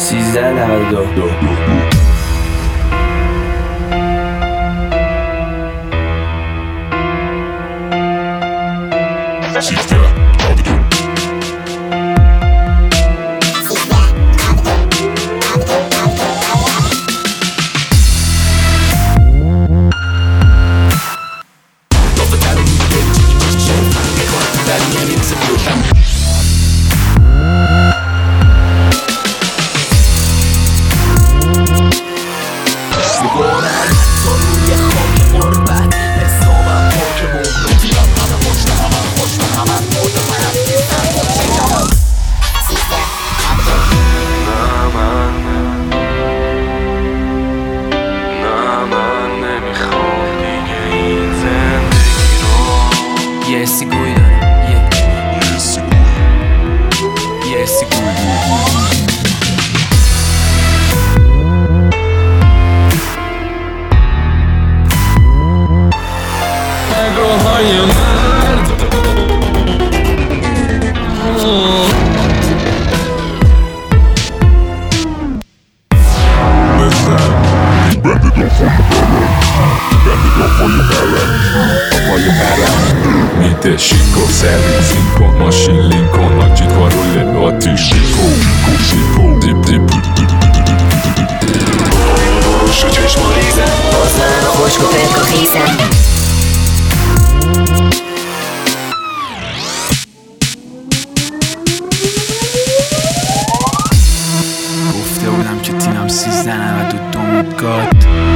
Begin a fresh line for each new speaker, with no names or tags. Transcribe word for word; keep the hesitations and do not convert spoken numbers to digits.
سیزده نود و دو.
یه سیگوی دارم یه سیگوی یه سیگوی نگاه‌های مرد
میده شیکو سرویسین کن ماشین لین کن آجید وارول آتیش شیکو شیکو دیپ دیپ
شو چشم و ریزم باز من خوشک و پرک و خیزم
گفته بودم که تیمم سیزده نود و دو میگاد